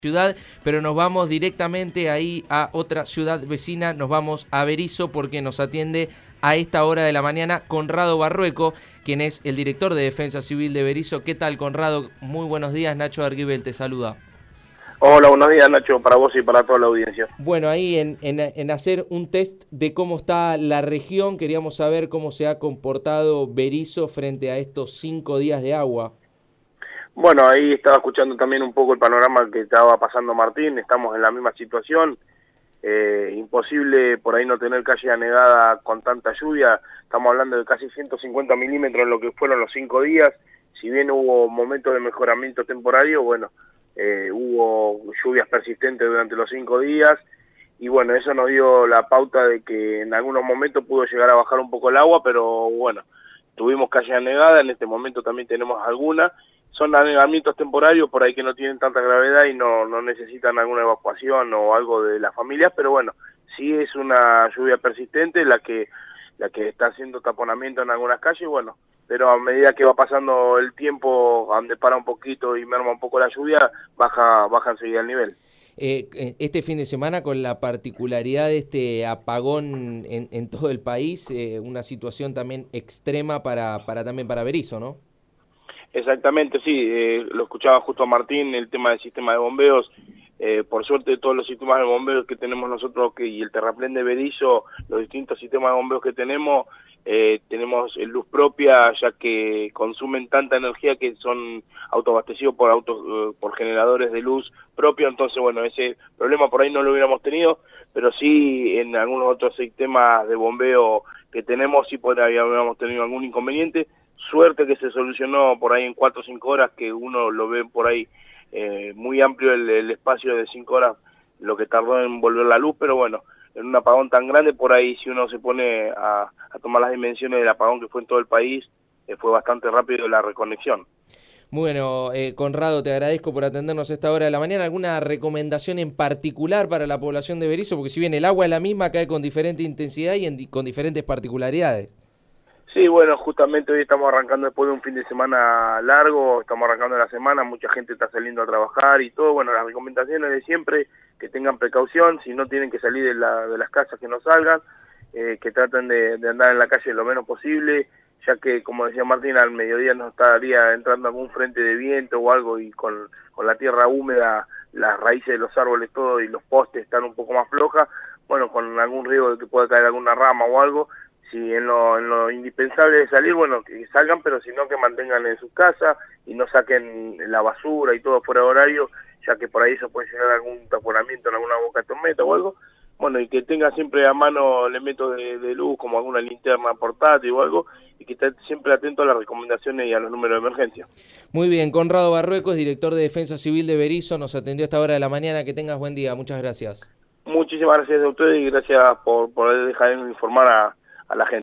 ciudad, pero nos vamos directamente ahí a otra ciudad vecina, nos vamos a Berisso porque nos atiende a esta hora de la mañana Conrado Barrueco, quien es el director de Defensa Civil de Berisso. ¿Qué tal, Conrado? Muy buenos días, Nacho Arguibel te saluda. Hola, buenos días, Nacho, para vos y para toda la audiencia. Bueno, ahí en hacer un test de cómo está la región, queríamos saber cómo se ha comportado Berisso frente a estos 5 días de agua. Bueno, ahí estaba escuchando también un poco el panorama que estaba pasando Martín, estamos en la misma situación, imposible por ahí no tener calle anegada con tanta lluvia, estamos hablando de casi 150 milímetros en lo que fueron los 5 días, si bien hubo momentos de mejoramiento temporario, bueno, hubo lluvias persistentes durante los 5 días, y bueno, eso nos dio la pauta de que en algunos momentos pudo llegar a bajar un poco el agua, pero bueno, tuvimos calle anegada, en este momento también tenemos alguna. Son anegamientos temporarios por ahí que no tienen tanta gravedad y no necesitan alguna evacuación o algo de las familias, pero bueno, sí es una lluvia persistente la que está haciendo taponamiento en algunas calles, bueno, pero a medida que va pasando el tiempo, donde para un poquito y merma un poco la lluvia, baja enseguida el nivel. Este fin de semana, con la particularidad de este apagón en todo el país, una situación también extrema también para Berisso, ¿no? Exactamente, sí, lo escuchaba justo a Martín, el tema del sistema de bombeos. Por suerte todos los sistemas de bombeos que tenemos nosotros y el terraplén de Berisso, los distintos sistemas de bombeos que tenemos luz propia, ya que consumen tanta energía que son autoabastecidos por generadores de luz propio. Entonces bueno, ese problema por ahí no lo hubiéramos tenido, pero sí en algunos otros sistemas de bombeo que tenemos sí por ahí habíamos tenido algún inconveniente. Suerte que se solucionó por ahí en 4 o 5 horas, que uno lo ve por ahí muy amplio el espacio de 5 horas, lo que tardó en volver la luz, pero bueno, en un apagón tan grande, por ahí si uno se pone a tomar las dimensiones del apagón que fue en todo el país, fue bastante rápido la reconexión. Bueno, Conrado, te agradezco por atendernos a esta hora de la mañana. ¿Alguna recomendación en particular para la población de Berisso? Porque si bien el agua es la misma, cae con diferente intensidad y con diferentes particularidades. Sí, bueno, justamente hoy estamos arrancando después de un fin de semana largo, estamos arrancando la semana, mucha gente está saliendo a trabajar y todo. Bueno, las recomendaciones de siempre, que tengan precaución, si no tienen que salir de las casas, que no salgan, que traten de andar en la calle lo menos posible, ya que, como decía Martín, al mediodía nos estaría entrando algún frente de viento o algo, y con la tierra húmeda, las raíces de los árboles todo y los postes están un poco más flojas, bueno, con algún riesgo de que pueda caer alguna rama o algo. Si en lo indispensable de salir, bueno, que salgan, pero si no, que mantengan en sus casas y no saquen la basura y todo fuera de horario, ya que por ahí se puede llegar a algún taponamiento en alguna boca de tormenta o algo. Bueno, y que tenga siempre a mano elementos de luz, como alguna linterna portátil o algo, y que esté siempre atento a las recomendaciones y a los números de emergencia. Muy bien, Conrado Barrueco, director de Defensa Civil de Berisso, nos atendió a esta hora de la mañana. Que tengas buen día, muchas gracias. Muchísimas gracias a ustedes y gracias por dejar de informar a la gente.